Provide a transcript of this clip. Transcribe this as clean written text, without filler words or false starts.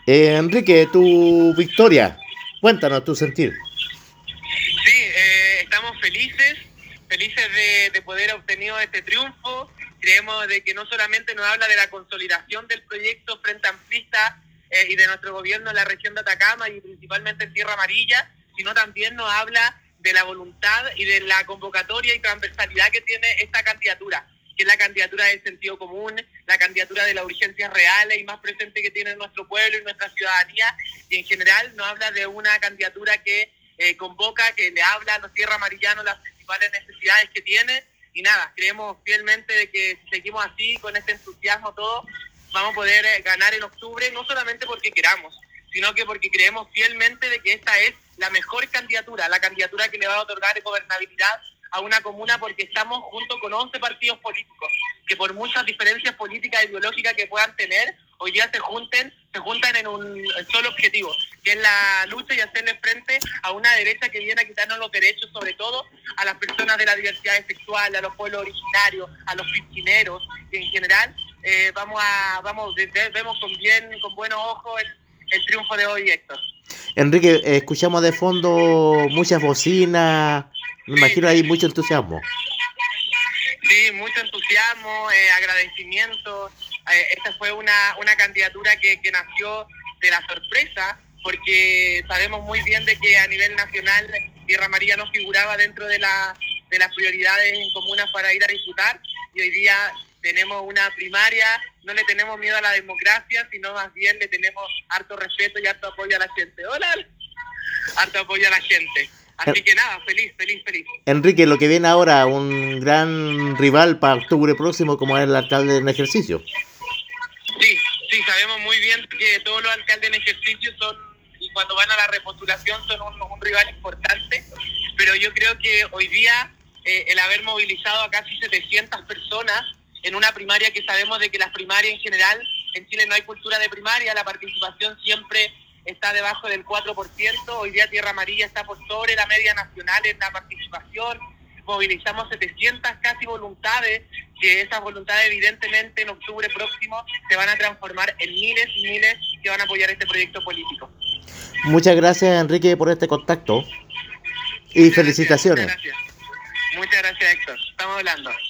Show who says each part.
Speaker 1: Enrique, tu victoria, cuéntanos tu sentir.
Speaker 2: Sí, estamos felices de poder haber obtenido este triunfo. Creemos de que no solamente nos habla de la consolidación del proyecto Frente Amplista y de nuestro gobierno en la región de Atacama y principalmente en Tierra Amarilla, sino también nos habla de la voluntad y de la convocatoria y transversalidad que tiene esta candidatura, que es la candidatura del sentido común, la candidatura de las urgencias reales y más presente que tiene nuestro pueblo y nuestra ciudadanía, y en general nos habla de una candidatura que convoca, que le habla a los tierra amarillanos las principales necesidades que tiene, y nada, creemos fielmente de que si seguimos así, con este entusiasmo todo, vamos a poder ganar en octubre, no solamente porque queramos, sino que porque creemos fielmente de que esta es la mejor candidatura, la candidatura que le va a otorgar gobernabilidad a una comuna, porque estamos junto con 11 partidos políticos que por muchas diferencias políticas e ideológicas que puedan tener, hoy día se juntan en un solo objetivo, que es la lucha y hacerle frente a una derecha que viene a quitarnos los derechos, sobre todo a las personas de la diversidad sexual, a los pueblos originarios, a los piscineros, y en general vemos con buenos ojos el triunfo de hoy, Héctor.
Speaker 1: Enrique, escuchamos de fondo muchas bocinas, me imagino hay mucho entusiasmo.
Speaker 2: Sí, mucho entusiasmo, agradecimiento. Esta fue una candidatura que nació de la sorpresa, porque sabemos muy bien de que a nivel nacional Tierra Amarilla no figuraba dentro de las prioridades en comunas para ir a disputar, y hoy día tenemos una primaria, no le tenemos miedo a la democracia, sino más bien le tenemos harto respeto y harto apoyo a la gente. ¡Hola! Harto apoyo a la gente. Así que nada, feliz.
Speaker 1: Enrique, lo que viene ahora, un gran rival para octubre próximo como es el alcalde en ejercicio.
Speaker 2: Sí, sabemos muy bien que todos los alcaldes en ejercicio y cuando van a la repostulación son un rival importante, pero yo creo que hoy día el haber movilizado a casi 700 personas en una primaria, que sabemos de que las primarias en general, en Chile no hay cultura de primaria, la participación siempre está debajo del 4%, hoy día Tierra Amarilla está por sobre la media nacional en la participación, movilizamos 700 casi voluntades, que esas voluntades evidentemente en octubre próximo se van a transformar en miles y miles que van a apoyar este proyecto político.
Speaker 1: Muchas gracias, Enrique, por este contacto y felicitaciones.
Speaker 2: Muchas gracias, Héctor, estamos hablando.